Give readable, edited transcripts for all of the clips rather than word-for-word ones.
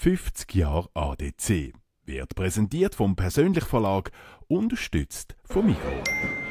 50 Jahre ADC. Wird präsentiert vom Persönlich Verlag, unterstützt vom Migros.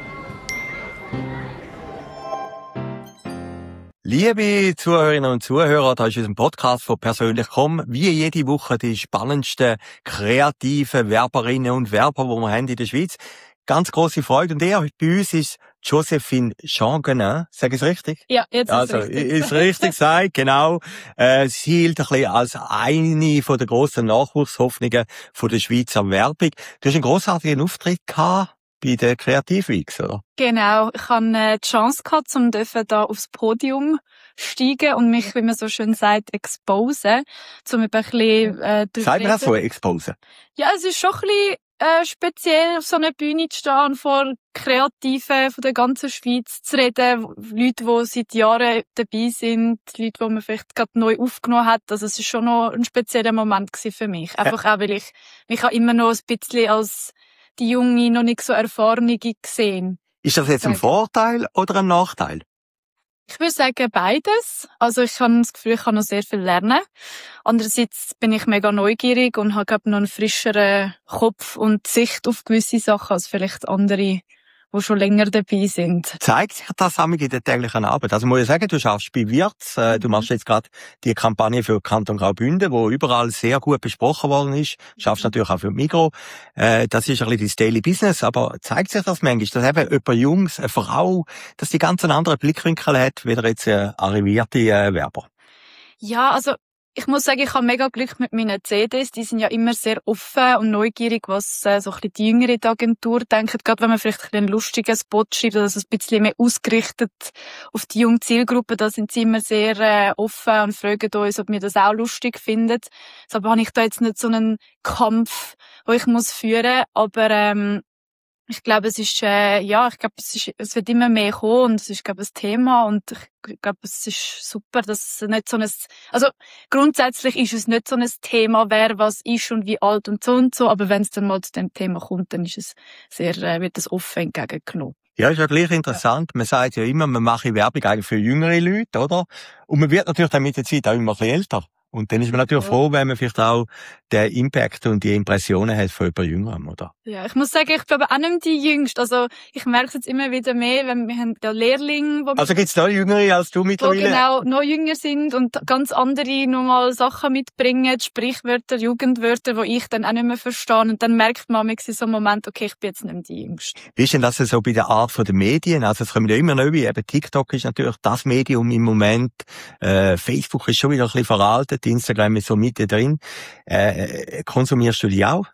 Liebe Zuhörerinnen und Zuhörer, da ist unser Podcast von Persönlich.com. Wie jede Woche die spannendsten kreativen Werberinnen und Werber, die wir haben in der Schweiz. Ganz grosse Freude. Und bei uns ist Joséphine Jeanguenin. Sag ich es richtig? Ja, jetzt ist also, es richtig. Ist richtig gesagt, genau. Sie hielt ein bisschen als eine von der grossen Nachwuchshoffnungen von der Schweizer Werbung. Du hast einen grossartigen Auftritt gehabt bei der Kreativweeks, oder? Genau. Ich hatte die Chance gehabt, um da aufs Podium steigen und mich, wie man so schön sagt, exposen. Um ein bisschen, Sagt man das so, exposen? Ja, es ist schon ein bisschen speziell, auf so einer Bühne zu stehen und vor Kreativen von der ganzen Schweiz zu reden, Leute, die seit Jahren dabei sind, Leute, die man vielleicht gerade neu aufgenommen hat. Also es ist schon noch ein spezieller Moment gewesen für mich. Einfach auch, weil ich mich auch immer noch ein bisschen als die junge, noch nicht so erfahrene gesehen. Ist das jetzt ein Vorteil oder ein Nachteil? Ich würde sagen, beides. Also ich habe das Gefühl, ich kann noch sehr viel lernen. Andererseits bin ich mega neugierig und habe, glaube ich, noch einen frischeren Kopf und Sicht auf gewisse Sachen als vielleicht andere, die schon länger dabei sind. Zeigt sich das in der täglichen Arbeit? Also muss ich sagen, du schaffst bei Wirtz, du machst jetzt gerade die Kampagne für Kanton Graubünden, wo überall sehr gut besprochen worden ist. Schaffst natürlich auch für Migros. Das ist ein bisschen das Daily Business, aber zeigt sich das manchmal, dass eben jemand Jungs, eine Frau, dass die ganz einen anderen Blickwinkel hat, wie jetzt arrivierte Werber? Ja, also ich muss sagen, ich habe mega Glück mit meinen CDs. Die sind ja immer sehr offen und neugierig, was so ein bisschen die Jüngere der Agentur denken. Gerade wenn man vielleicht einen lustigen Spot schreibt oder so ein bisschen mehr ausgerichtet auf die junge Zielgruppe, da sind sie immer sehr offen und fragen uns, ob wir das auch lustig finden. Deshalb habe ich da jetzt nicht so einen Kampf, den ich muss führen, aber ich glaube, es wird immer mehr kommen und es ist, glaube ich, ein Thema und ich glaube, es ist super, dass es nicht so also grundsätzlich ist es nicht so ein Thema, wer was ist und wie alt und so, aber wenn es dann mal zu dem Thema kommt, dann ist es wird es offen entgegengenommen. Ja, ist ja gleich interessant. Man sagt ja immer, man mache Werbung eigentlich für jüngere Leute, oder? Und man wird natürlich dann mit der Zeit auch immer ein bisschen älter. Und dann ist man natürlich froh, wenn man vielleicht auch den Impact und die Impressionen hat von jemand Jüngerem, oder? Ja, ich muss sagen, ich glaube auch nicht die Jüngste. Also, ich merke es jetzt immer wieder mehr, wenn wir haben ja Lehrlinge, Also gibt's da Jüngere als du mittlerweile? Die genau noch jünger sind und ganz andere nochmal Sachen mitbringen, Sprichwörter, Jugendwörter, die ich dann auch nicht mehr verstehe. Und dann merkt man in so einem Moment, okay, ich bin jetzt nicht mehr die Jüngste. Wie ist denn das so bei der Art der Medien? Also, es kommen ja immer neue, eben TikTok ist natürlich das Medium im Moment, Facebook ist schon wieder ein bisschen veraltet, Instagram ist so mitten drin. Konsumierst du die auch?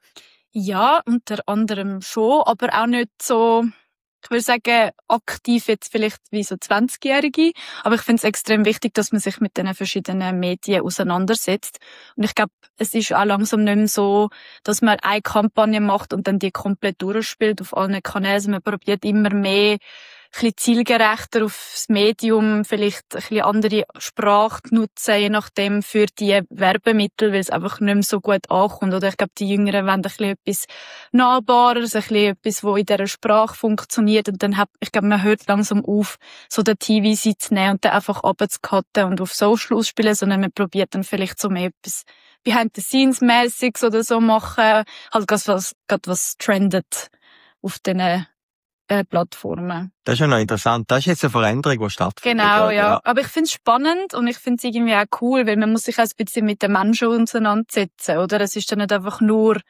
Ja, unter anderem schon, aber auch nicht so, ich würde sagen, aktiv jetzt vielleicht wie so 20-Jährige. Aber ich finde es extrem wichtig, dass man sich mit den verschiedenen Medien auseinandersetzt. Und ich glaube, es ist auch langsam nicht mehr so, dass man eine Kampagne macht und dann die komplett durchspielt auf allen Kanälen. Also man probiert immer mehr, ein bisschen zielgerechter aufs Medium, vielleicht ein bisschen andere Sprache nutzen, je nachdem für die Werbemittel, weil es einfach nicht mehr so gut ankommt. Oder ich glaube, die Jüngeren wollen ein bisschen etwas Nahbares, ein bisschen etwas, was in dieser Sprache funktioniert. Und dann ich glaube, man hört langsam auf, so den TV zu nehmen und dann einfach runterzucutten und auf Social ausspielen, sondern man probiert dann vielleicht so mehr etwas Behind-the-Scenes-mäßiges oder so machen. Halt gerade was trendet auf diesen Plattformen. Das ist ja noch interessant. Das ist jetzt eine Veränderung, die stattfindet. Genau, ja. Aber ich finde es spannend und ich finde es irgendwie auch cool, weil man muss sich auch ein bisschen mit den Menschen auseinandersetzen, oder? Es ist dann nicht einfach nur,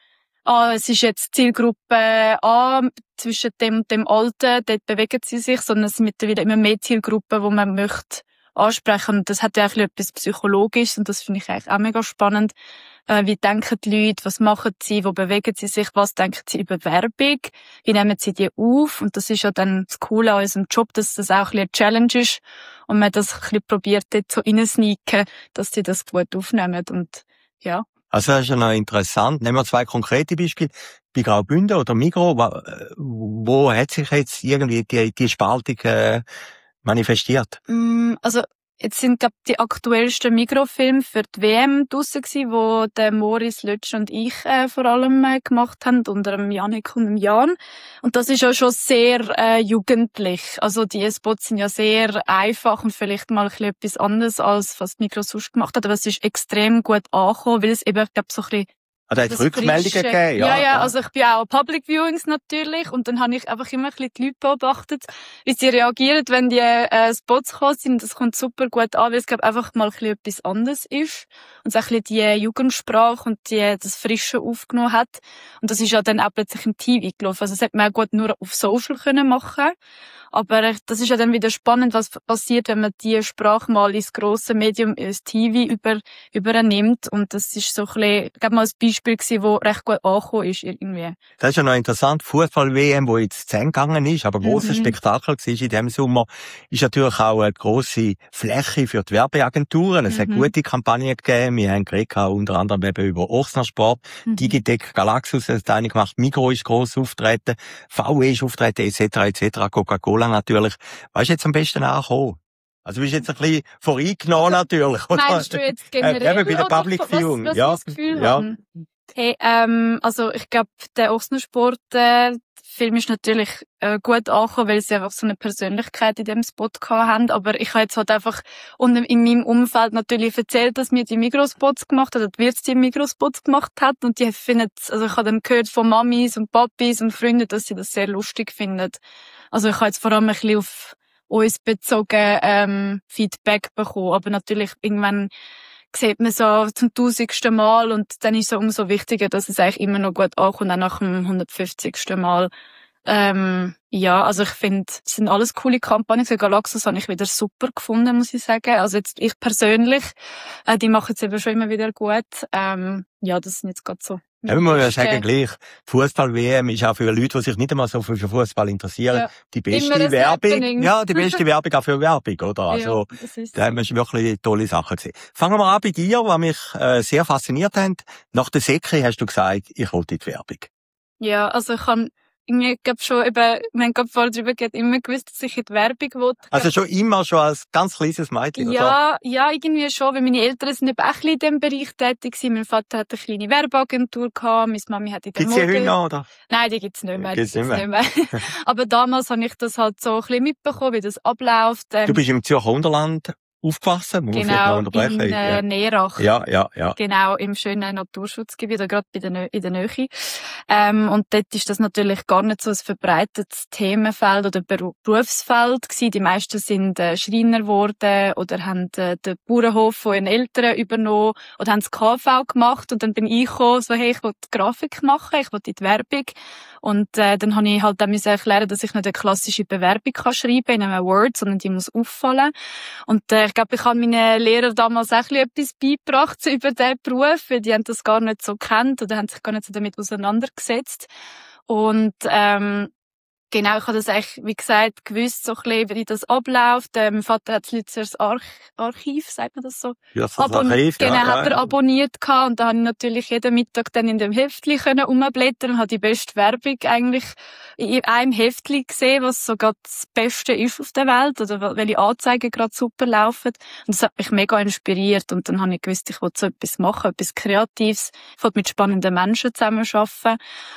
es ist jetzt Zielgruppe A zwischen dem und dem Alten, dort bewegen sie sich, sondern es sind mittlerweile immer mehr Zielgruppen, die man möchte ansprechen. Und das hat ja auch etwas Psychologisches und das finde ich eigentlich auch mega spannend. Wie denken die Leute? Was machen sie? Wo bewegen sie sich? Was denken sie über Werbung? Wie nehmen sie die auf? Und das ist ja dann das Coole an unserem Job, dass das auch ein bisschen eine Challenge ist und man das ein bisschen probiert, dort so reinsneaken, dass sie das gut aufnehmen und ja. Also das ist ja noch interessant. Nehmen wir 2 konkrete Beispiele. Bei Graubünden oder Migros, wo hat sich jetzt irgendwie die Spaltung manifestiert? Also jetzt sind, glaub, die aktuellsten Mikrofilme für die WM draussen gewesen, wo der Moritz Lötsch und ich vor allem gemacht haben, unter dem Janik und dem Jan. Und das ist ja schon sehr jugendlich. Also die Spots sind ja sehr einfach und vielleicht mal ein bisschen etwas anderes, als was Mikro sonst gemacht hat. Aber es ist extrem gut angekommen, weil es eben, glaub, so ein bisschen da hat es Rückmeldungen gegeben, ja. Also ich bin auch an Public Viewings natürlich und dann habe ich einfach immer ein bisschen die Leute beobachtet, wie sie reagieren, wenn die Spots gekommen sind. Das kommt super gut an, weil es glaub, einfach mal ein bisschen etwas anderes ist und so ein bisschen die Jugendsprache und das Frische aufgenommen hat. Und das ist ja dann auch plötzlich im TV gelaufen. Also das hätte man auch gut nur auf Social können machen. Aber das ist ja dann wieder spannend, was passiert, wenn man die Sprache mal ins grosse Medium, ins TV übernimmt. Und das ist so ein bisschen, ich glaube mal ein Beispiel gewesen, wo recht gut angekommen ist irgendwie. Das ist ja noch interessant. Fußball-WM, wo jetzt zu Ende gegangen ist, aber grosses Spektakel war in diesem Sommer, ist natürlich auch eine grosse Fläche für die Werbeagenturen. Es hat gute Kampagnen gegeben. Wir haben geredet, unter anderem eben über Ochsner Sport, Digitec, Galaxus hat eine gemacht, Migros ist gross auftreten, VW ist auftreten, etc., Coca-Cola natürlich. Was ist jetzt am besten angekommen? Also, du bist jetzt ein bisschen voreingenommen, natürlich. Meinst du jetzt generell? Eben bei der Public Viewing, was ja. Ich das Gefühl habe? Hey, also, ich glaube, der Ochsner-Sport, Film ist natürlich gut angekommen, weil sie einfach so eine Persönlichkeit in dem Spot haben. Aber ich habe jetzt halt einfach in meinem Umfeld natürlich erzählt, dass mir die Migros-Spots gemacht hat, oder die Wirts die Migros-Spots gemacht hat. Und die finden, also ich habe dann gehört von Mamis und Papis und Freunden, dass sie das sehr lustig finden. Also ich habe jetzt vor allem ein bisschen auf uns bezogen Feedback bekommen. Aber natürlich irgendwann sieht man so zum 1000. Mal und dann ist es umso wichtiger, dass es eigentlich immer noch gut ankommt, auch nach dem 150. Mal. Ja, also ich finde, es sind alles coole Kampagnen. So Galaxus habe ich wieder super gefunden, muss ich sagen. Also jetzt ich persönlich, die machen es eben schon immer wieder gut. Ja, das sind jetzt gerade so. Ja, man muss ja sagen, gleich, Fußball-WM ist auch für Leute, die sich nicht einmal so für Fußball interessieren, die beste Werbung. Happening. Ja, die beste Werbung auch für Werbung, oder? Also, ja, da haben wir schon wirklich tolle Sachen gesehen. Fangen wir an bei dir, was mich sehr fasziniert hat. Nach der Säcke hast du gesagt, ich wollte in die Werbung. Ja, also ich habe irgendwie, glaub schon eben, wir haben gerade vorher drüber geredet, immer gewusst, dass ich in die Werbung will. Also schon immer, schon als ganz kleines Mädchen, ja, oder? Ja, irgendwie schon, weil meine Eltern sind eben auch ein bisschen in diesem Bereich tätig gewesen. Mein Vater hat eine kleine Werbeagentur gehabt, meine Mami hat in der Mode... Gibt's die heute noch, oder? Nein, die gibt's nicht mehr. Aber damals habe ich das halt so ein bisschen mitbekommen, wie das abläuft. Du bist im Zürcher Unterland aufgewachsen, muss genau, in Neerach. Ja. Genau, im schönen Naturschutzgebiet, gerade in der Nähe. Und dort ist das natürlich gar nicht so ein verbreitetes Themenfeld oder Berufsfeld gewesen. Die meisten sind Schreiner geworden oder haben den Bauernhof von ihren Eltern übernommen oder haben das KV gemacht. Und dann bin ich gekommen, so, hey, ich will Grafik machen, ich will in die Werbung. Und dann habe ich halt auch erklären, dass ich nicht eine klassische Bewerbung schreiben kann in einem Word, sondern die muss auffallen. Und ich glaube, ich habe meinen Lehrern damals auch etwas beigebracht über diesen Beruf, weil die haben das gar nicht so gekannt oder haben sich gar nicht so damit auseinandergesetzt. Und genau, ich habe das eigentlich, wie gesagt, gewusst, so ein bisschen, wie das abläuft. Mein Vater hat das Lützers Archiv, sagt man das so? Ja, das Archiv, genau, hat er abonniert gehabt. Und da habe ich natürlich jeden Mittag dann in dem Heftli umblättern und habe die beste Werbung eigentlich in einem Heftli gesehen, was so gerade das Beste ist auf der Welt oder welche Anzeigen gerade super laufen. Und das hat mich mega inspiriert. Und dann habe ich gewusst, ich will so etwas machen, etwas Kreatives. Ich will mit spannenden Menschen zusammenarbeiten.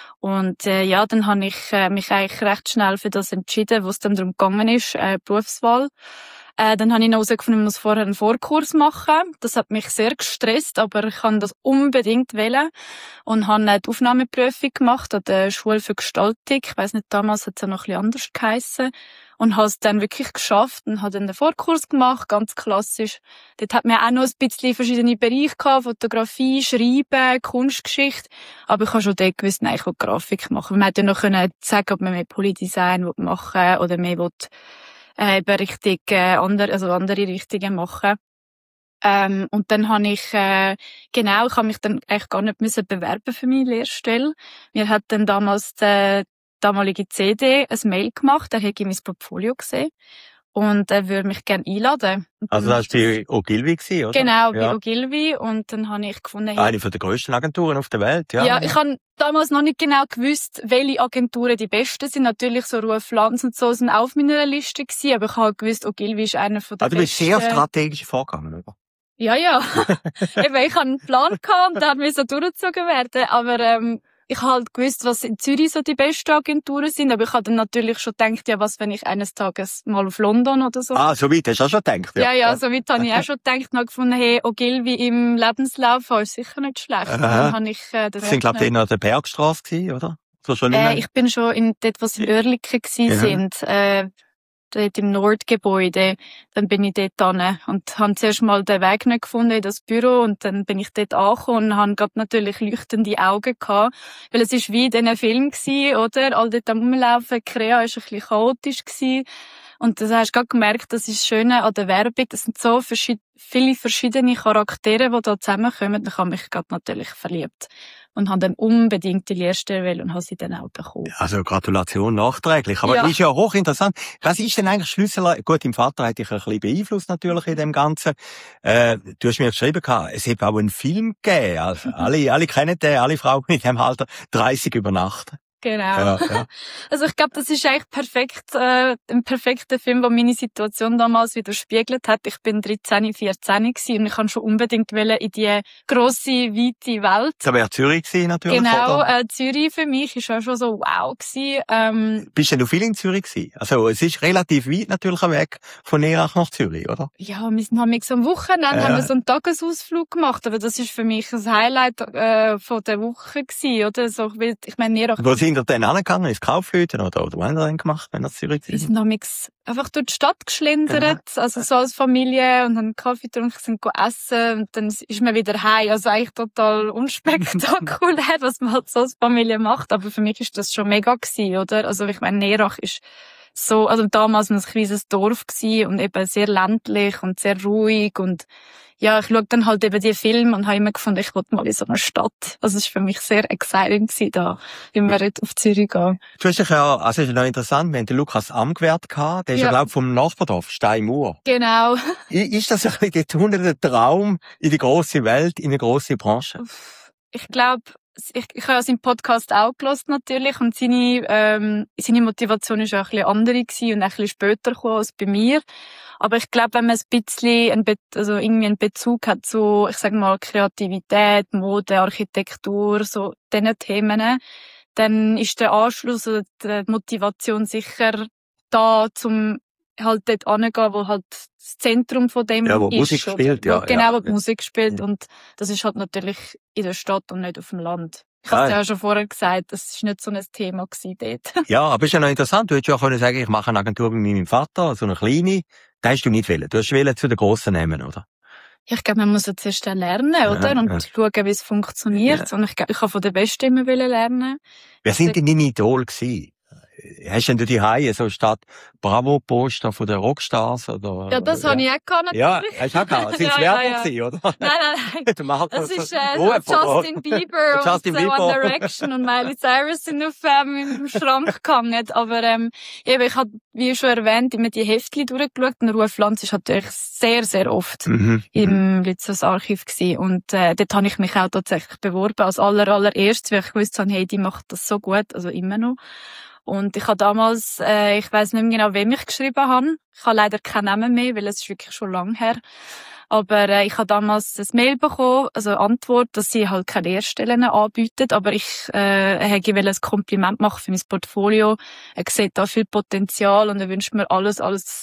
Und ja, dann habe ich mich eigentlich recht schnell für das entschieden, wo es dann darum gegangen ist, Berufswahl. Dann habe ich noch herausgefunden, ich muss vorher einen Vorkurs machen. Das hat mich sehr gestresst, aber ich kann das unbedingt wählen. Und habe die Aufnahmeprüfung gemacht an der Schule für Gestaltung. Ich weiss nicht, damals hat es ja noch ein bisschen anders geheissen. Und habe es dann wirklich geschafft und habe dann den Vorkurs gemacht, ganz klassisch. Dort hat man auch noch ein bisschen verschiedene Bereiche gehabt, Fotografie, Schreiben, Kunstgeschichte. Aber ich habe schon dort gewusst, nein, ich will Grafik machen. Man hätte ja noch sagen, ob man mehr Polydesign machen will oder mehr eben Richtung andere Richtungen machen. Und dann habe ich ich habe mich dann eigentlich gar nicht bewerben für meine Lehrstelle. Mir hat dann damals der damalige CD ein Mail gemacht, der hat mein Portfolio gesehen Und er würde mich gerne einladen. Also das war bei Ogilvy gewesen, oder? Genau, bei Ogilvy. Und dann habe ich gefunden, eine von der grössten Agenturen auf der Welt, ja. Ja, ich habe damals noch nicht genau gewusst, welche Agenturen die besten sind. Natürlich so Ruf Lanz und so sind auch auf meiner Liste gewesen, aber ich habe gewusst, Ogilvy ist einer von der besten. Du bist sehr strategisch vorgegangen, oder? Ja. Eben, ich hatte einen Plan gehabt und der musste durchgezogen werden. Aber ich habe halt gewusst, was in Zürich so die besten Agenturen sind. Aber ich habe dann natürlich schon gedacht, ja, was, wenn ich eines Tages mal auf London oder so. Ah, so weit hast du auch schon gedacht? Ja, so weit habe ich auch schon gedacht. Und habe gefunden, hey, Ogilvy im Lebenslauf ist sicher nicht schlecht. Dann habe ich, das sind, glaube ich, noch der Bergstrasse gewesen, oder? So schon nicht mehr? Ich bin schon dort, wo sie in Oerlikon sind. Dort im Nordgebäude, dann bin ich dort hin und habe zuerst mal den Weg nicht gefunden in das Büro und dann bin ich dort angekommen und habe gerade natürlich leuchtende Augen gehabt, weil es ist wie in diesen Film gewesen, oder? All dort am Rumlaufen, Krea ist ein bisschen chaotisch gewesen und das hast du gerade gemerkt, das ist das Schöne an der Werbung, das sind so viele verschiedene Charaktere, die da zusammenkommen, da habe ich gerade natürlich verliebt. Und habe dann unbedingt die Lehrstelle wählen und habe sie dann auch bekommen. Also Gratulation nachträglich. Aber ist ja hochinteressant. Was ist denn eigentlich Schlüssel? Gut, dein Vater hat dich ein bisschen beeinflusst natürlich in dem Ganzen. Du hast mir geschrieben, es hat auch einen Film gegeben. Also, alle kennen den, alle Frauen in diesem Alter, 30 über Nacht. Genau. Ja. Also ich glaube, das ist eigentlich perfekt, ein perfekter Film, der meine Situation damals widerspiegelt hat. Ich bin 13, 14 gewesen und ich kann schon unbedingt in die grosse, weite Welt. Das wäre Zürich gewesen, natürlich. Genau, Zürich für mich ist auch schon so wow gewesen. Bist denn du viel in Zürich gewesen? Also es ist relativ weit natürlich ein Weg von Erach nach Zürich, oder? Ja, wir haben so am Wochenende haben wir so einen Tagesausflug gemacht, aber das ist für mich das Highlight von der Woche gewesen, oder? So, ich meine, Erach. Wo sind ihr denn angegangen? Ins Kaufleuten oder was haben ihr denn gemacht, wenn ihr Zürich sind? Wir sind einfach durch die Stadt geschlendert, also so als Familie und dann Kaffee getrunken, sind essen und dann ist man wieder heim. Also eigentlich total unspektakulär, was man halt so als Familie macht, aber für mich ist das schon mega gewesen, oder? Also ich meine, Nerach ist so, also damals war es ein kleines Dorf gewesen und eben sehr ländlich und sehr ruhig und ja, ich schaue dann halt eben die Filme und habe immer gefunden, ich wollte mal in so einer Stadt. Also es war für mich sehr exciting gewesen, da, wie wir jetzt auf Zürich gehen. Du hast dich ja, also es ist noch interessant, wir haben den Lukas Amgwert gehabt, der ist ja, glaube ich, vom Nachbardorf, Steinmauer. Genau. Ist das ein bisschen der Traum in die grosse Welt, in eine grosse Branche? Ich glaube, ich habe ja seinen Podcast auch gehört, natürlich, und seine Motivation ist auch ein bisschen andere gewesen und ein bisschen später gekommen als bei mir. Aber ich glaube, wenn man ein bisschen irgendwie einen Bezug hat zu, ich sag mal, Kreativität, Mode, Architektur, so diesen Themen, dann ist der Anschluss oder die Motivation sicher da, zum halt dort hingehen, wo halt das Zentrum von dem wo ist. Musik spielt, ja. Genau, wo die Musik spielt. Und das ist halt natürlich in der Stadt und nicht auf dem Land. Ich habe es ja schon vorher gesagt, das ist nicht so ein Thema gewesen dort. Ja, aber ist ja noch interessant. Du hättest ja auch können sagen, ich mache eine Agentur bei meinem Vater, so eine kleine. Das hast du nicht wollen. Du hast wollen zu den Grossen nehmen, oder? Ich glaube, man muss ja zuerst lernen, oder? Und schauen, wie es funktioniert. Ja. Und ich habe von den Besten immer lernen. Wer sind denn deine Idole gewesen? Hast denn du die Haie so statt Bravo-Poster von den Rockstars, oder? Ja, das habe ich auch gehabt, natürlich. Ja, hast du auch gehabt. Sind es Werbung gewesen, oder? Nein. Das ist Justin Bieber und One Direction und Miley Cyrus sind auf im Schrank gehangen. Aber eben, ich habe, wie schon erwähnt, immer die Heftchen durchgeschaut und Ruf Lanz ist natürlich sehr, sehr oft im Lützers Archiv gewesen. Und dort habe ich mich auch tatsächlich beworben als allererstes, weil ich gewusst habe, hey, die macht das so gut, also immer noch. Und ich habe damals, ich weiss nicht mehr genau, wem ich geschrieben habe. Ich habe leider keinen Namen mehr, weil es ist wirklich schon lang her. Aber ich habe damals ein Mail bekommen, also eine Antwort, dass sie halt keine Lehrstellen anbieten. Aber ich wollte ein Kompliment machen für mein Portfolio. Er sieht da viel Potenzial und er wünscht mir alles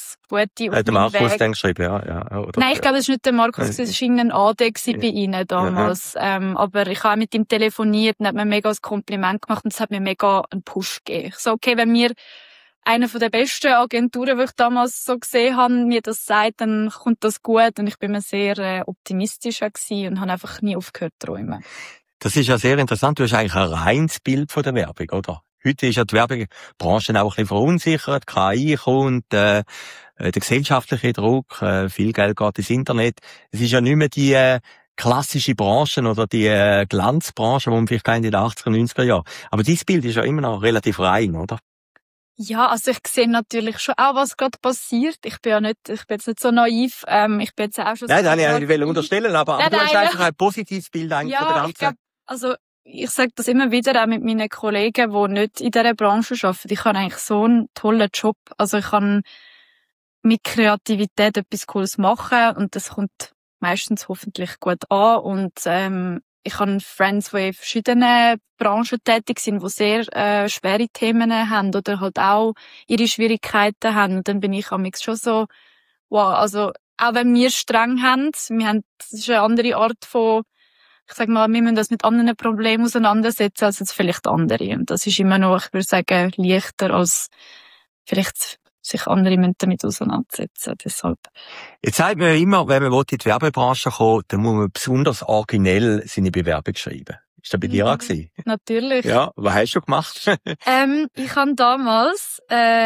Gute auf der Markus dann geschrieben, ja. Oder, nein, ich glaube, es war nicht der Markus, es war irgendein AD bei ihnen damals. Aber ich habe mit ihm telefoniert und hat mir mega ein Kompliment gemacht und es hat mir mega einen Push gegeben. Ich so, okay, wenn mir eine von der besten Agenturen, die ich damals so gesehen habe, mir das sagt, dann kommt das gut. Und ich bin mir sehr optimistisch gewesen und habe einfach nie aufgehört zu träumen. Das ist ja sehr interessant. Du hast eigentlich ein reines Bild von der Werbung, oder? Heute ist ja die Werbebranche auch ein bisschen verunsichert. KI kommt, der gesellschaftliche Druck, viel Geld geht ins Internet. Es ist ja nicht mehr die klassische Branchen oder die Glanzbranche, die man vielleicht in den 80er, 90er Jahren. Aber dieses Bild ist ja immer noch relativ rein, oder? Ja, also ich sehe natürlich schon auch, was gerade passiert. Ich bin jetzt nicht so naiv. Ich bin jetzt auch schon Nein, ich will unterstellen, aber du hast einfach ein positives Bild eigentlich von der ganzen... Ich glaube, also ich sage das immer wieder auch mit meinen Kollegen, die nicht in dieser Branche arbeiten. Ich habe eigentlich so einen tollen Job. Also ich kann mit Kreativität etwas Cooles machen und das kommt meistens hoffentlich gut an. Und ich habe Friends, die in verschiedenen Branchen tätig sind, die sehr schwere Themen haben oder halt auch ihre Schwierigkeiten haben. Und dann bin ich amigs schon so, wow, also auch wenn wir streng haben, das ist eine andere Art von, ich sag mal, wir müssen das mit anderen Problemen auseinandersetzen als jetzt vielleicht andere. Und das ist immer noch, ich würde sagen, leichter als vielleicht sich andere damit auseinandersetzen. Deshalb. Jetzt sagt man ja immer, wenn man in die Werbebranche kommt, dann muss man besonders originell seine Bewerbung schreiben. Ist das bei dir auch gewesen? Natürlich. Ja, was hast du gemacht? Ich habe damals,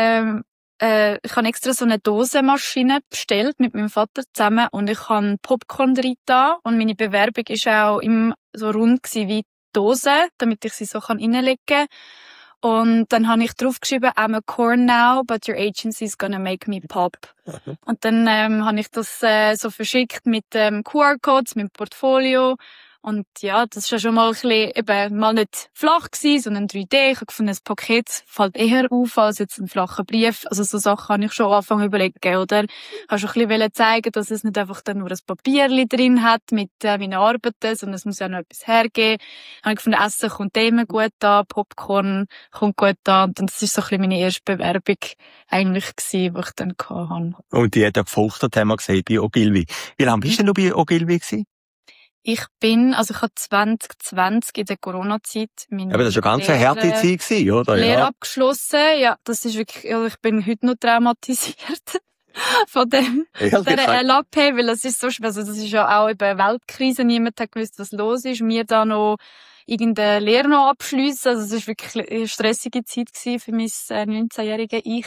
ich habe extra so eine Dosenmaschine bestellt mit meinem Vater zusammen und ich habe Popcorn drin da und meine Bewerbung ist auch immer so rund gewesen wie die Dose, damit ich sie so reinlegen kann. Und dann habe ich draufgeschrieben, I'm a corn now, but your agency is gonna make me pop. Und dann habe ich das so verschickt mit QR-Codes, mit dem Portfolio. Und ja, das ist ja schon mal ein bisschen, eben, mal nicht flach gewesen, sondern 3D. Ich habe gefunden, das Paket fällt eher auf als jetzt ein flacher Brief. Also so Sachen habe ich schon angefangen zu überlegen, oder? Ich habe schon ein bisschen zeigen, dass es nicht einfach dann nur ein Papierchen drin hat mit meinen Arbeiten, sondern es muss ja noch etwas hergeben. Ich habe gefunden, Essen kommt immer gut an, Popcorn kommt gut an. Und das ist so ein bisschen meine erste Bewerbung eigentlich gewesen, die ich dann hatte. Und die hat ja gefruchtet, haben wir gesehen, bei Ogilvy. Wie lange bist du denn noch bei Ogilvy gewesen? Ich habe 2020 in der Corona-Zeit aber das war eine ganz harte Zeit gewesen, oder? Lehre abgeschlossen. Ja, das ist wirklich, also ich bin heute noch traumatisiert von dieser LAP, weil das ist so schwer. Also das ist ja auch eben Weltkrise. Niemand hat gewusst, was los ist. Wir da noch irgendeine Lehre noch abschliessen. Also es war wirklich eine stressige Zeit gewesen für mein 19-jährige Ich.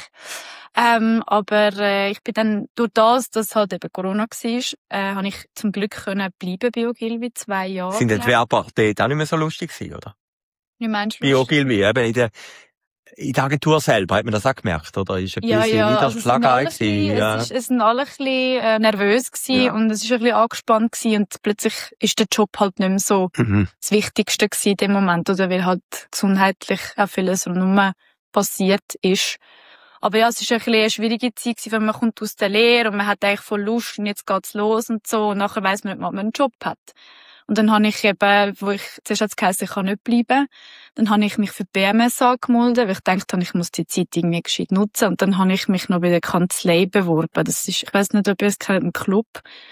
Aber ich bin dann, durch das, dass halt eben Corona war, habe ich zum Glück können bleiben bei Ogilvy 2 Jahre. Sind die Werber dort auch nicht mehr so lustig gewesen, oder? Wie meinst du? Bei Ogilvy, eben in der Agentur selber, hat man das auch gemerkt, oder? Ist ein bisschen Niederschlag gewesen. Ja. Es sind alle ein bisschen nervös gewesen und es ist ein bisschen angespannt gewesen und plötzlich ist der Job halt nicht mehr so das Wichtigste gewesen in dem Moment, oder? Weil halt gesundheitlich auch vieles rundherum passiert ist. Aber ja, es ist ein bisschen eine schwierige Zeit gewesen, weil man kommt aus der Lehre und man hat eigentlich voll Lust und jetzt geht's los und so und nachher weiss man nicht, ob man einen Job hat. Und dann habe ich eben, wo ich zuerst hat's geheißen, ich kann nicht bleiben, dann habe ich mich für die BMS angemeldet, weil ich dachte, ich muss die Zeit irgendwie gescheit nutzen. Und dann habe ich mich noch bei der Kanzlei beworben. Das ist, ich weiss nicht, ob ihr es kennt, ein Club,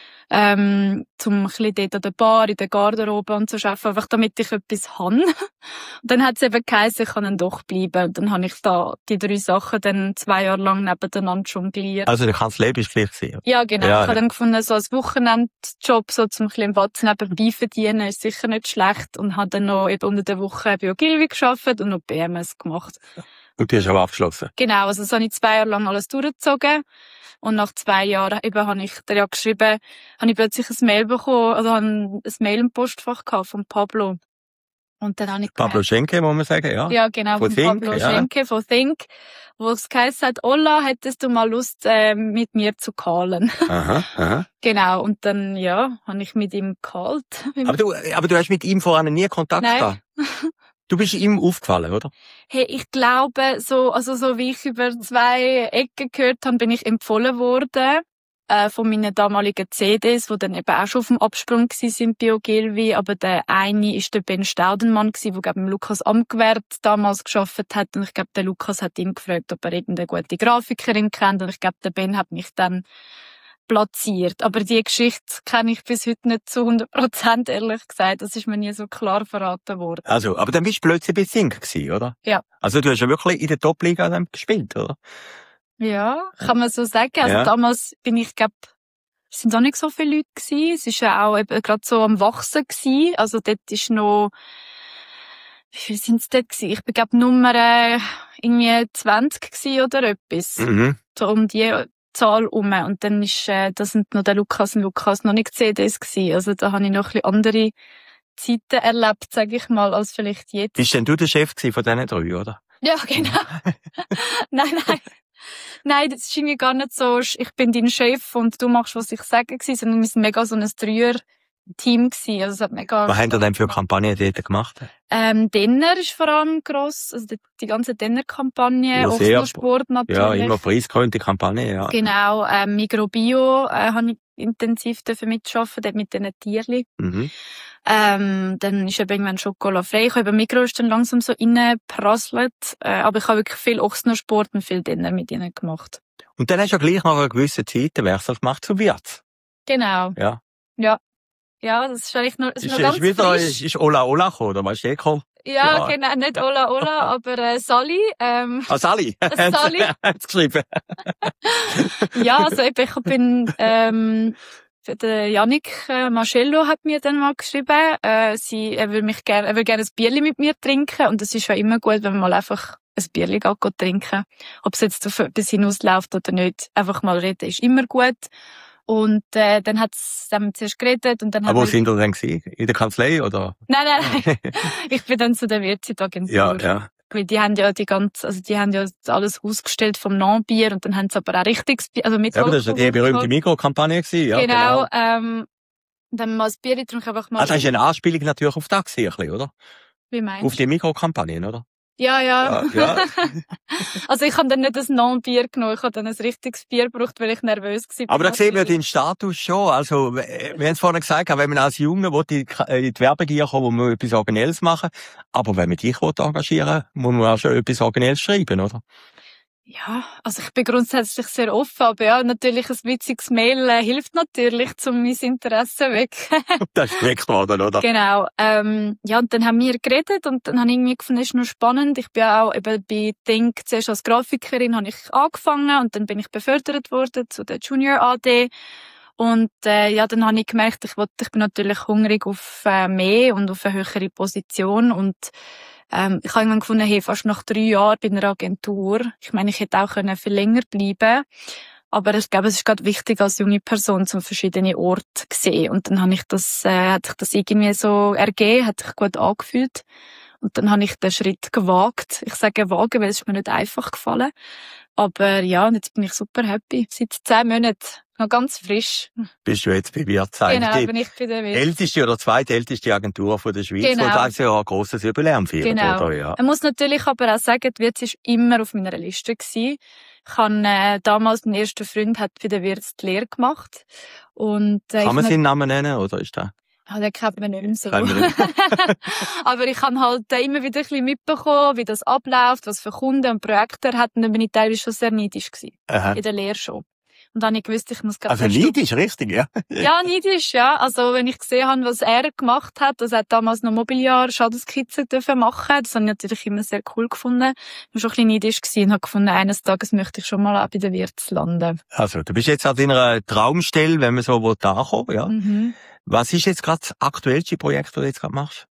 zum ein bisschen dort an der Bar, in der Garderobe und so arbeiten, einfach damit ich etwas habe. Und dann hat es eben geheißen, ich kann dann doch bleiben. Und dann habe ich da die 3 Sachen dann 2 Jahre lang nebeneinander jongliert. Also der Kanzlei bist du gleich gewesen? Ja, genau. Ja, ich habe dann gefunden, so als Wochenendjob, so zum ein bisschen im Watz nebenbei verdienen, ist sicher nicht schlecht. Und habe dann noch eben unter der Woche bei Ogilvy gearbeitet und noch BMS gemacht. Und die hast du aber abgeschlossen? Genau, also das habe ich 2 Jahre lang alles durchgezogen. Und nach 2 Jahren eben habe ich dir ja geschrieben, habe ich plötzlich ein Mail bekommen, also habe ein Mail im Postfach gehabt von Pablo. Und dann habe ich Pablo Schenke, muss man sagen, ja. Ja, genau, von Pablo Schenke von Think, wo es geheißen hat, Ola, hättest du mal Lust, mit mir zu callen? Aha. Genau, und dann, ja, habe ich mit ihm gecallt. Aber du hast mit ihm vorher nie Kontakt gehabt? Du bist ihm aufgefallen, oder? Hey, ich glaube, so wie ich über 2 Ecken gehört habe, bin ich empfohlen worden, von meinen damaligen CDs, die dann eben auch schon auf dem Absprung sind bei Ogilvy. Aber der eine ist der Ben Staudenmann gewesen, der, glaube ich, im Lukas Amgwert damals gearbeitet hat. Und ich glaube, der Lukas hat ihn gefragt, ob er irgendeine gute Grafikerin kennt. Und ich glaube, der Ben hat mich dann platziert. Aber die Geschichte kenne ich bis heute nicht zu 100%, ehrlich gesagt. Das ist mir nie so klar verraten worden. Also, aber dann bist du plötzlich bei Think gewesen, oder? Ja. Also du hast ja wirklich in der Top-Liga dann gespielt, oder? Ja, kann man so sagen. Also damals bin ich, glaube, es sind auch nicht so viele Leute gewesen. Es ist ja auch eben gerade so am Wachsen gewesen. Also dort ist noch, wie viel sind es dort gewesen? Ich bin, glaube, Nummer irgendwie 20 gewesen oder etwas. So um die Zahl um. Und dann ist, das sind noch der Lukas und Lukas noch nicht CDs gewesen. Also da habe ich noch ein bisschen andere Zeiten erlebt, sage ich mal, als vielleicht jetzt. Bist denn du der Chef gewesen von diesen 3, oder? Ja, genau. Nein. Nein, das ist irgendwie gar nicht so, ich bin dein Chef und du machst, was ich sage, sondern wir sind mega so ein Dreier-Team gewesen. Also es hat mega Was habt ihr denn für Spaß Kampagnen dort gemacht? Denner ist vor allem gross, also die ganze Denner-Kampagne, Ja, sehr. Ochsensport natürlich. Ja, immer preisgekrönte Kampagne, ja. Genau, Migrobio habe ich intensiv mitarbeiten, dort mit diesen Tierchen. Mhm. Dann ist eben irgendwann Schokolade frei. Ich habe eben Migros ist dann langsam so reingeprasselt. Aber ich habe wirklich viel Ochsensport und viel Dinner mit ihnen gemacht. Und dann hast du ja gleich nach einer gewissen Zeit den Wechsel gemacht zu Wirtz. Genau. Ja. Ja, das ist eigentlich noch, Ist ganz wieder, frisch. ist Ola Ola gekommen, oder was ist der gekommen? Ja, genau, nicht Ola Ola, aber Sally. Sally. Sally. Hat's geschrieben. Ja, also eben, ich bin, für den Yannick Marcello hat mir dann mal geschrieben, er will gerne ein Bierli mit mir trinken, und das ist ja immer gut, wenn man mal einfach ein Bierli geht trinken. Ob es jetzt auf etwas hinausläuft oder nicht, einfach mal reden ist immer gut. Und dann haben wir zuerst geredet und dann Aber wo sind wir denn gewesen? In der Kanzlei, oder? Nein. Ich bin dann zu der Wirtshausagentur. Ja. Weil die haben ja die haben ja alles ausgestellt vom Non-Bier, und dann haben sie aber auch richtiges Bier, also mit Ja, aber das war ja die berühmte Mikro-Kampagne gewesen, ja. Genau. Dann haben wir mal das Bier getrunken, einfach mal. Das ist eine Anspielung natürlich auf das gewesen, ein bisschen, oder? Wie meinst du? Auf die Mikro-Kampagnen, oder? Ja. Ja. Also ich habe dann nicht ein Non-Bier genommen, ich habe dann ein richtiges Bier gebraucht, weil ich nervös war. Aber da sehen wir den Status schon. Also, wir haben es vorhin gesagt, wenn man als Junge in die Werbegier kommt, muss man etwas Originelles machen. Aber wenn man dich engagieren will, muss man auch schon etwas Originelles schreiben, oder? Ja, also ich bin grundsätzlich sehr offen, aber ja, natürlich ein witziges Mail hilft natürlich, um mein Interesse weg. Das ist geweckt worden, oder? Genau. Ja, und dann haben wir geredet und dann habe ich irgendwie gefunden, das ist noch spannend. Ich bin auch eben bei Think zuerst als Grafikerin habe ich angefangen und dann bin ich befördert worden zu der Junior AD. Und ja, dann habe ich gemerkt, ich bin natürlich hungrig auf mehr und auf eine höhere Position, und ich habe irgendwann gefunden, hey, fast nach 3 Jahren bei einer Agentur. Ich meine, ich hätte auch viel länger bleiben, aber ich glaube, es ist gerade wichtig als junge Person, zum verschiedene Orte zu sehen. Und dann habe ich hat sich das irgendwie so ergeben, hat sich gut angefühlt. Und dann habe ich den Schritt gewagt. Ich sage wagen, weil es ist mir nicht einfach gefallen. Aber ja, und jetzt bin ich super happy. Seit 10 Monaten. Noch ganz frisch. Bist du jetzt bei Wirtz? Genau, bin ich bei der Wirtz. Älteste oder zweitälteste Agentur von der Schweiz, Genau. die dieses Jahr ein grosses Jubiläum feiert, Genau. oder? Ja. Man muss natürlich aber auch sagen, die Wirtz ist immer auf meiner Liste gewesen. Ich habe damals, mein erster Freund hat bei der Wirtz die Lehre gemacht. Und, Kann man seinen Namen nennen, oder ist das? Ja, den kennt man nicht mehr so. Kennen wir nicht. Aber ich habe halt immer wieder ein bisschen mitbekommen, wie das abläuft, was für Kunden und Projekte er hat. Und dann bin ich teilweise schon sehr neidisch gewesen. Aha. In der Lehre schon. Und dann habe ich gewusst, ich muss gerade... Also neidisch, richtig, ja? Ja, neidisch, ja. Also, wenn ich gesehen habe, was er gemacht hat, also er hat damals noch Mobiliar, Schadenskizzen dürfen machen. Das habe ich natürlich immer sehr cool gefunden. Ich war schon ein bisschen neidisch gewesen und habe gefunden, eines Tages möchte ich schon mal auch bei der Wirtz landen. Also, du bist jetzt an deiner Traumstelle, wenn man so ankommen will, ja? Mhm. Was ist jetzt gerade das aktuellste Projekt, das du jetzt gerade machst?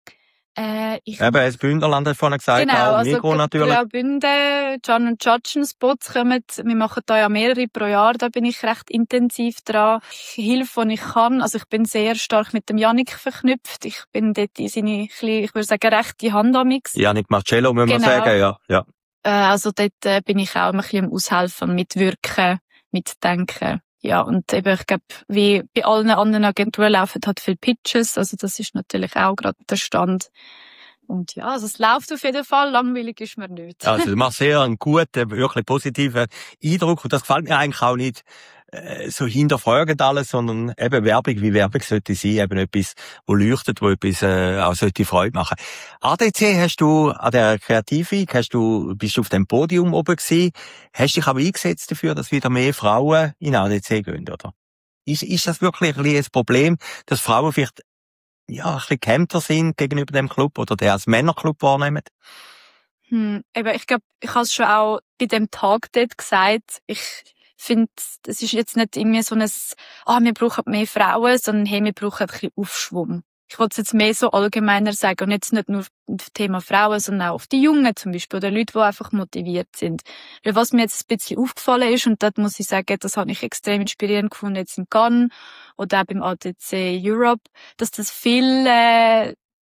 Eben, das Bündnerland hast du vorhin gesagt, genau, auch also Migros natürlich. Graubünden, Can & Judgen Spots kommen. Wir machen da ja mehrere pro Jahr. Da bin ich recht intensiv dran. Ich helfe, wo ich kann. Also ich bin sehr stark mit dem Yannick verknüpft. Ich bin dort in seine, ich würde sagen, rechte Hand amix. Yannick Marcello, muss man Genau. sagen, ja. Also dort bin ich auch ein bisschen am Aushelfen, mitwirken, mitdenken. Ja, und eben, ich glaube, wie bei allen anderen Agenturen laufen halt viele Pitches. Also das ist natürlich auch gerade der Stand. Und ja, also es läuft auf jeden Fall. Langweilig ist mir nicht. Also, du machst sehr einen guten, wirklich positiven Eindruck. Und das gefällt mir eigentlich auch nicht so hinterfragend alles, sondern eben Werbung, wie Werbung sollte sein. Eben etwas, wo leuchtet, wo etwas auch sollte Freude machen. ADC hast du, an der Kreativweek, bist du auf dem Podium oben gewesen. Hast dich aber eingesetzt dafür, dass wieder mehr Frauen in ADC gehen, oder? Ist das wirklich ein bisschen ein Problem, dass Frauen vielleicht ein bisschen gehemmter sind gegenüber dem Club oder der als Männerclub wahrnehmen? Eben, ich glaube, ich habe es schon auch bei dem Tag dort gesagt. Ich finde, das ist jetzt nicht irgendwie so wir brauchen mehr Frauen, sondern hey, wir brauchen ein bisschen Aufschwung. Ich wollte es jetzt mehr so allgemeiner sagen und jetzt nicht nur auf das Thema Frauen, sondern auch auf die Jungen zum Beispiel oder Leute, die einfach motiviert sind. Weil was mir jetzt ein bisschen aufgefallen ist, und dort muss ich sagen, das habe ich extrem inspirierend gefunden jetzt in Cannes oder auch beim ADC Europe, dass das viel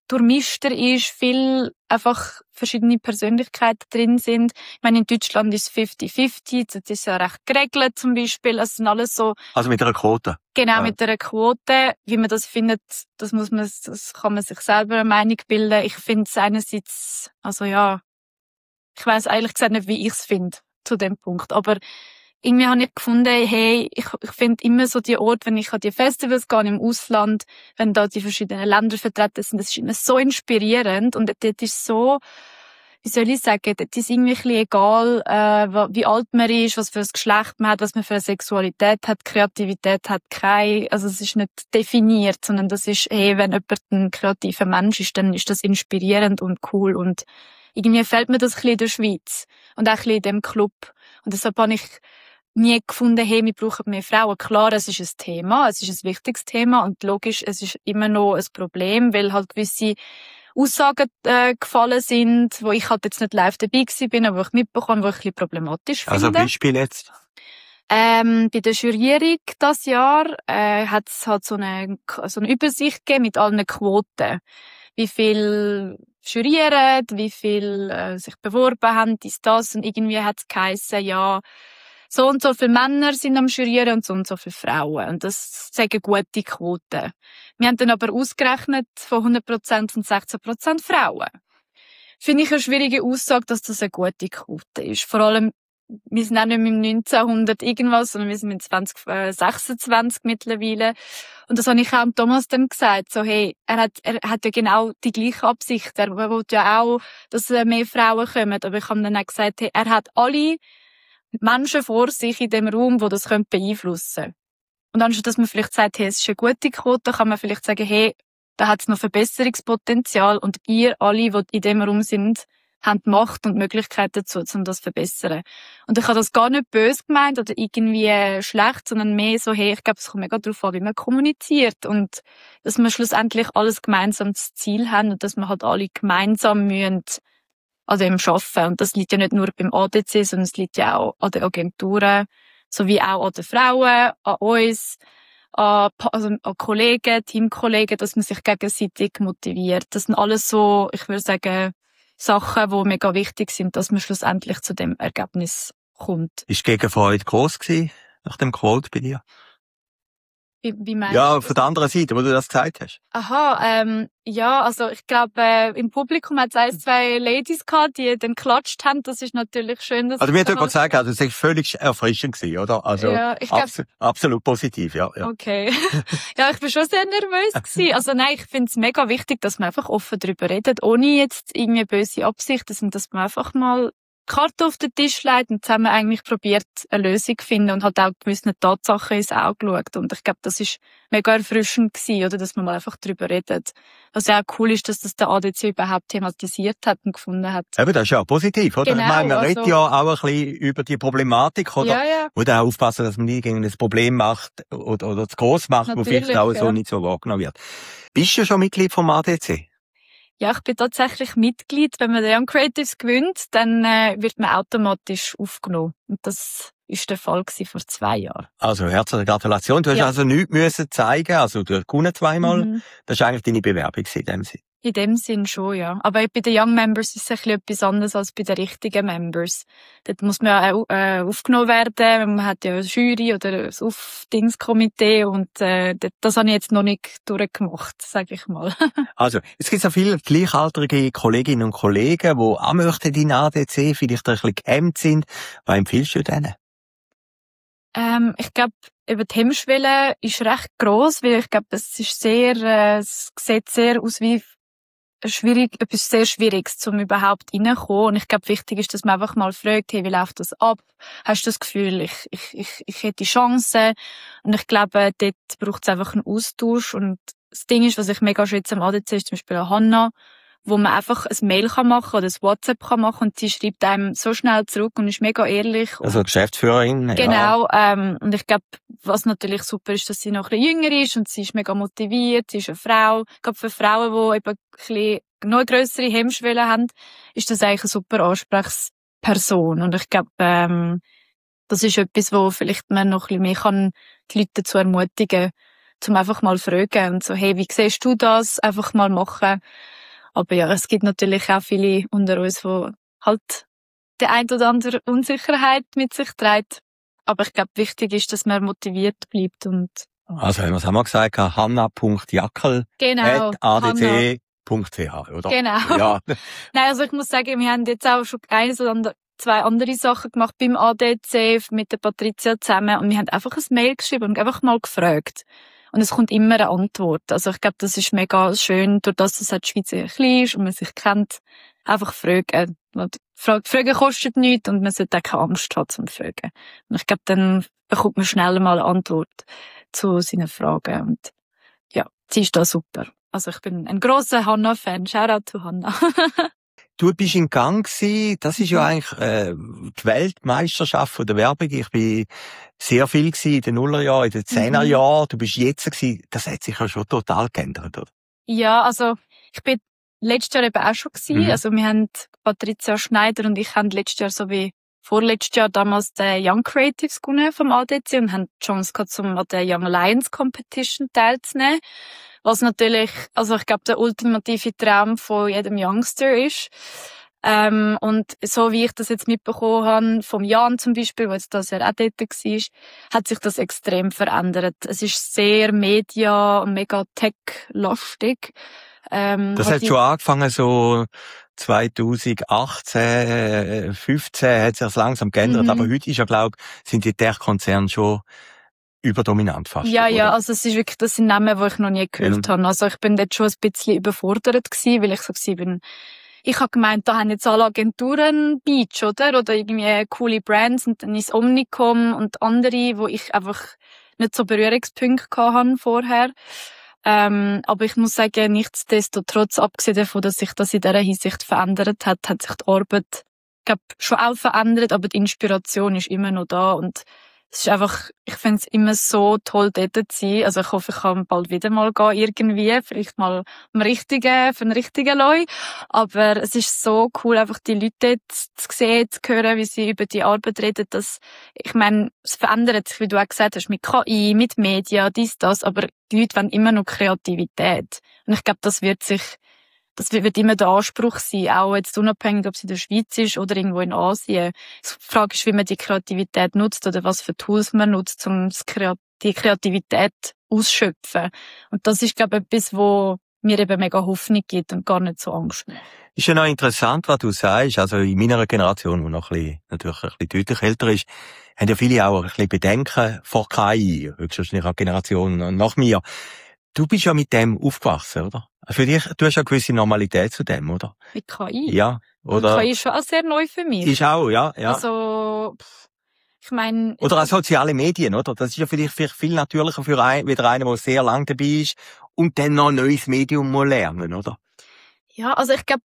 durchmischter ist, viel einfach verschiedene Persönlichkeiten drin sind. Ich meine, in Deutschland ist es 50-50, das ist ja recht geregelt zum Beispiel. Also sind alles so. Also mit einer Quote? Genau, mit einer Quote. Wie man das findet, das kann man sich selber eine Meinung bilden. Ich finde es einerseits, also ja, ich weiss ehrlich gesagt nicht, wie ich es finde, zu dem Punkt. Aber irgendwie habe ich gefunden, hey, ich finde immer so die Orte, wenn ich an die Festivals gehe im Ausland, wenn da die verschiedenen Länder vertreten sind, das ist immer so inspirierend und dort ist so, wie soll ich sagen, dort ist irgendwie ein bisschen egal, wie alt man ist, was für ein Geschlecht man hat, was man für eine Sexualität hat, Kreativität hat keine, also es ist nicht definiert, sondern das ist, hey, wenn jemand ein kreativer Mensch ist, dann ist das inspirierend und cool und irgendwie fällt mir das ein bisschen in der Schweiz und auch ein bisschen in dem Club und deshalb habe ich nie gefunden, hey, wir brauchen mehr Frauen. Klar, es ist ein Thema, es ist ein wichtiges Thema und logisch, es ist immer noch ein Problem, weil halt gewisse Aussagen gefallen sind, wo ich halt jetzt nicht live dabei gewesen bin, aber wo ich mitbekomme, wo ich ein bisschen problematisch finde. Also Beispiel jetzt? Bei der Jurierung dieses Jahr hat es halt so eine Übersicht gegeben mit allen Quoten. Wie viel jurieren, wie viel sich beworben haben, das und irgendwie hat es geheissen, ja, so und so viele Männer sind am Jurieren und so viele Frauen. Und das sagen gute Quoten. Wir haben dann aber ausgerechnet von 100% sind 16% Frauen. Finde ich eine schwierige Aussage, dass das eine gute Quote ist. Vor allem, wir sind auch nicht mehr im 1900 irgendwas, sondern wir sind im 2026 mittlerweile. Und das habe ich auch Thomas dann gesagt. So, hey, er hat ja genau die gleiche Absicht. Er will ja auch, dass mehr Frauen kommen. Aber ich habe dann auch gesagt, hey, er hat alle Menschen vor sich in dem Raum, die das beeinflussen können. Und anstatt dass man vielleicht sagt, hey, es ist eine gute Quote, kann man vielleicht sagen, hey, da hat es noch Verbesserungspotenzial und ihr alle, die in dem Raum sind, haben die Macht und die Möglichkeit dazu, um das zu verbessern. Und ich habe das gar nicht böse gemeint oder irgendwie schlecht, sondern mehr so, hey, ich glaube, es kommt mega darauf an, wie man kommuniziert und dass wir schlussendlich alles gemeinsam das Ziel haben und dass wir halt alle gemeinsam müssen an dem arbeiten. Und das liegt ja nicht nur beim ADC, sondern es liegt ja auch an den Agenturen, sowie auch an den Frauen, an uns, an Kollegen, Teamkollegen, dass man sich gegenseitig motiviert. Das sind alles so, ich würde sagen, Sachen, die mega wichtig sind, dass man schlussendlich zu dem Ergebnis kommt. Ist die Gegenfreude gross gewesen nach dem Quote bei dir? Wie meinst ja, du? von der anderen Seite, wo du das gesagt hast. Aha, ja, also ich glaube, im Publikum hat es 2 Ladies gehabt, die dann geklatscht haben. Das ist natürlich schön. Dass also mir würde sagen, also es ist völlig erfrischend gewesen, oder? Also ja, ich glaub, absolut positiv, ja. Okay. Ja, ich bin schon sehr nervös gewesen. Also nein, ich finde es mega wichtig, dass man einfach offen darüber redet, ohne jetzt irgendwie böse Absichten, sondern dass man einfach mal Karte auf den Tisch legt und zusammen eigentlich probiert, eine Lösung zu finden und hat auch gewissen Tatsachen ins Auge geschaut. Und ich glaube, das ist mega erfrischend gewesen, oder, dass man mal einfach drüber redet. Was ja auch cool ist, dass das der ADC überhaupt thematisiert hat und gefunden hat. Aber das ist ja auch positiv, oder? Genau, ich meine, man redet ja auch ein bisschen über die Problematik, oder? Ja. Und auch aufpassen, dass man nie gegen ein Problem macht oder zu gross macht, natürlich, wo vielleicht auch so nicht so wahrgenommen wird. Bist du schon Mitglied vom ADC? Ja, ich bin tatsächlich Mitglied. Wenn man Young Creatives gewinnt, dann wird man automatisch aufgenommen. Und das ist der Fall gewesen vor 2 Jahren. Also herzliche Gratulation. Du hast also nichts müssen zeigen. Also du hast gewonnen 2-mal. Mhm. Das war eigentlich deine Bewerbung in dem Sinn. In dem Sinn schon, ja. Aber bei den Young Members ist es ein bisschen etwas anderes als bei den richtigen Members. Dort muss man ja auch aufgenommen werden. Man hat ja eine Jury oder ein Aufdingskomitee und das habe ich jetzt noch nicht durchgemacht, sage ich mal. Also, es gibt so viele gleichaltrige Kolleginnen und Kollegen, die auch möchten in ADC, vielleicht ein bisschen gehemmt sind. Was empfiehlst du denen? Ich glaube, die Hemmschwelle ist recht gross, weil ich glaube, es sieht sehr aus wie etwas sehr Schwieriges, um überhaupt reinzukommen. Und ich glaube, wichtig ist, dass man einfach mal fragt, hey, wie läuft das ab? Hast du das Gefühl, ich hätte Chancen? Und ich glaube, dort braucht es einfach einen Austausch. Und das Ding ist, was ich mega schätze am ADC, ist zum Beispiel Hanna, wo man einfach ein Mail machen kann oder ein WhatsApp machen kann und sie schreibt einem so schnell zurück und ist mega ehrlich. Also Geschäftsführerin. Genau, ja. Und ich glaube, was natürlich super ist, dass sie noch ein bisschen jünger ist und sie ist mega motiviert, sie ist eine Frau. Ich glaube, für Frauen, die eben ein bisschen noch eine grössere Hemmschwelle haben, ist das eigentlich eine super Ansprechperson. Und ich glaube, das ist etwas, wo vielleicht man noch ein bisschen mehr kann, die Leute dazu ermutigen, zum einfach mal fragen und so, hey, wie siehst du das? Einfach mal machen. Aber ja, es gibt natürlich auch viele unter uns, die halt die ein oder andere Unsicherheit mit sich trägt. Aber ich glaube, wichtig ist, dass man motiviert bleibt und Also, haben wir es auch mal gesagt, hanna.jackel@adc.ch, oder? Genau. Ja. Nein, also ich muss sagen, wir haben jetzt auch schon eines oder zwei andere Sachen gemacht beim ADC mit der Patricia zusammen und wir haben einfach ein Mail geschrieben und einfach mal gefragt. Und es kommt immer eine Antwort. Also ich glaube, das ist mega schön, durch das es halt die Schweiz sehr klein ist und man sich kennt, einfach fragen. Fragen kostet nichts und man sollte auch keine Angst haben zum Fragen. Und ich glaube, dann bekommt man schneller mal eine Antwort zu seinen Fragen. Und ja, sie ist da super. Also ich bin ein grosser Hanna-Fan. Shoutout zu Hanna. Du bist in Gang gewesen. Das ist ja eigentlich die Weltmeisterschaft von der Werbung. Ich bin sehr viel gewesen in den Nullerjahren, in den Zehnerjahren. Du bist jetzt gewesen. Das hat sich ja schon total geändert, oder? Ja, also ich bin letztes Jahr eben auch schon gewesen. Also wir haben Patricia Schneider und ich haben letztes Jahr sowie vorletztes Jahr damals den Young Creatives gewonnen vom ADC und haben die Chance gehabt, an der Young Lions Competition teilzunehmen. Was natürlich, also ich glaube, der ultimative Traum von jedem Youngster ist. Und so wie ich das jetzt mitbekommen habe, vom Jan zum Beispiel, wo jetzt das ja auch dort war, hat sich das extrem verändert. Es ist sehr Media- und mega Tech-lastig. Das hat schon angefangen, so 2018, 15 hat sich das langsam geändert, aber heute ist ja, glaube ich, sind die Tech-Konzerne schon überdominant fast. Ja, oder? ja, also es ist wirklich, das sind Namen, die ich noch nie gehört habe. Also ich bin dort schon ein bisschen überfordert gewesen, weil ich so gewesen bin. Ich habe gemeint, da haben jetzt alle Agenturen Beach, oder? Oder irgendwie coole Brands und dann ist Omnicom und andere, wo ich einfach nicht so Berührungspunkte hatte vorher. Aber ich muss sagen, nichtsdestotrotz, abgesehen davon, dass sich das in dieser Hinsicht verändert hat, hat sich die Arbeit, ich glaube, schon auch verändert, aber die Inspiration ist immer noch da und es ist einfach, ich finde es immer so toll, dort zu sein. Also ich hoffe, ich kann bald wieder mal gehen, irgendwie. Vielleicht mal für einen richtigen Leu. Aber es ist so cool, einfach die Leute dort zu sehen, zu hören, wie sie über die Arbeit reden. Ich meine, es verändert sich, wie du auch gesagt hast, mit KI, mit Media, das. Aber die Leute wollen immer noch Kreativität. Und ich glaube, das wird immer der Anspruch sein, auch jetzt unabhängig, ob es in der Schweiz ist oder irgendwo in Asien. Die Frage ist, wie man die Kreativität nutzt oder was für Tools man nutzt, um die Kreativität ausschöpfen. Und das ist, glaube ich, etwas, wo mir eben mega Hoffnung gibt und gar nicht so Angst macht. Ist ja noch interessant, was du sagst. Also in meiner Generation, die noch natürlich ein bisschen deutlich älter ist, haben ja viele auch ein bisschen Bedenken vor KI, höchstwahrscheinlich auch Generationen nach mir. Du bist ja mit dem aufgewachsen, oder? Für dich, du hast ja eine gewisse Normalität zu dem, oder? Mit KI? Ja, oder? Und KI ist schon auch sehr neu für mich. Ist auch, ja. Also, ich meine... Oder auch soziale Medien, oder? Das ist ja für dich viel natürlicher für wieder einer, der sehr lang dabei ist und dann noch ein neues Medium muss lernen, oder? Ja, also ich glaube,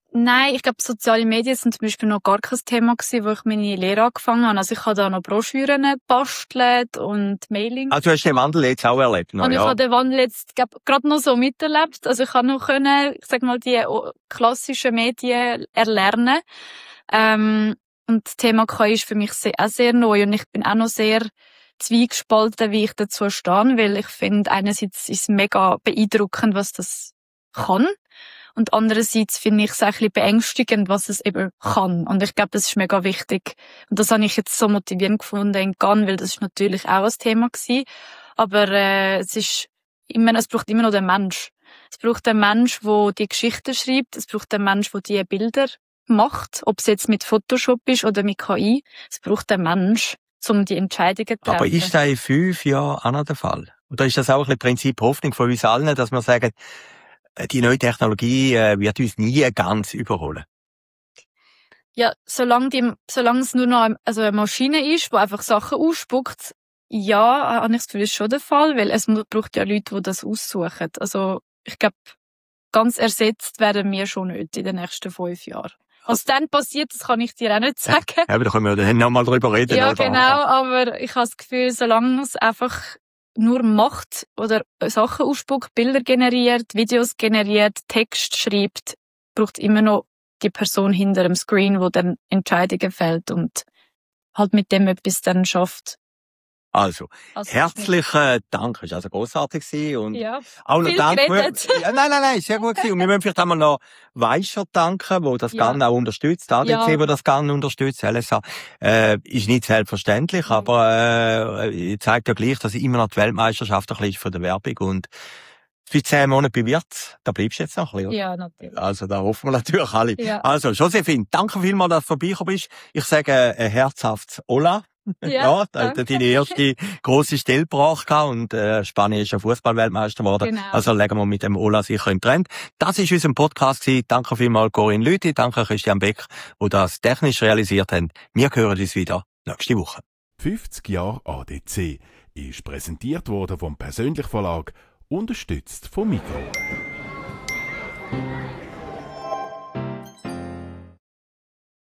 soziale Medien sind zum Beispiel noch gar kein Thema gewesen, wo ich meine Lehre angefangen habe. Also ich habe da noch Broschüren gebastelt und Mailing. Also du hast den Wandel jetzt auch erlebt, noch, und ich habe den Wandel jetzt gerade noch so miterlebt. Also ich habe noch ich sag mal, die klassischen Medien erlernen. Und das Thema KI ist für mich auch sehr neu und ich bin auch noch sehr zwiegespalten, wie ich dazu stehe, weil ich finde, einerseits ist es mega beeindruckend, was das kann. Und andererseits finde ich es auch ein bisschen beängstigend, was es eben kann. Und ich glaube, das ist mega wichtig. Und das habe ich jetzt so motivierend gefunden in Cannes, weil das ist natürlich auch ein Thema gewesen. Aber es braucht immer noch den Mensch. Es braucht den Mensch, der die Geschichten schreibt. Es braucht den Mensch, der die Bilder macht. Ob es jetzt mit Photoshop ist oder mit KI. Es braucht den Mensch, um die Entscheidungen zu treffen. Aber ist das in 5 Jahren auch noch der Fall? Oder ist das auch ein bisschen Prinzip Hoffnung von uns allen, dass wir sagen, die neue Technologie wird uns nie ganz überholen? Ja, solange es nur noch eine Maschine ist, die einfach Sachen ausspuckt, ja, habe ich das Gefühl, ist schon der Fall, weil es braucht ja Leute, die das aussuchen. Also, ich glaube, ganz ersetzt werden wir schon nicht in den nächsten 5 Jahren. Was dann passiert, das kann ich dir auch nicht sagen. Ja, aber da können wir dann noch mal drüber reden. Ja, oder? genau, aber ich habe das Gefühl, solange es einfach nur macht oder Sachen ausspuckt, Bilder generiert, Videos generiert, Text schreibt, braucht immer noch die Person hinter dem Screen, wo dann Entscheidungen fällt und halt mit dem etwas dann schafft. Also herzlichen Dank. Es war also grossartig gewesen und ja, auch noch viel Dank. geredet. Ja, nein, sehr gut gewesen. Und wir müssen vielleicht einmal noch Weischer danken, wo das Ja. Garn auch unterstützt. ADC, Ja. wo das Garn unterstützt. LSA, ist nicht selbstverständlich, aber, zeigt ja gleich, dass immer noch die Weltmeisterschaft ein bisschen ist für die Werbung und für 10 Monate bei Wirtz, da bleibst du jetzt noch ein bisschen, oder? Ja, natürlich. Also, da hoffen wir natürlich alle. Ja. Also, Josephine, danke vielmals, dass du vorbeigekommen bist. Ich sage ein herzhaftes Hola. Ja, da hat deine erste grosse Stelle gebracht und Spanien ist ja Fußball-Weltmeister geworden. Genau. Also legen wir mit dem Hola sicher im Trend. Das ist unser Podcast gewesen. Danke vielmals Corinne Lüthi, danke Christian Beck, die das technisch realisiert haben. Wir hören uns wieder nächste Woche. 50 Jahre ADC ist präsentiert worden vom Persönlich Verlag, unterstützt vom Migros.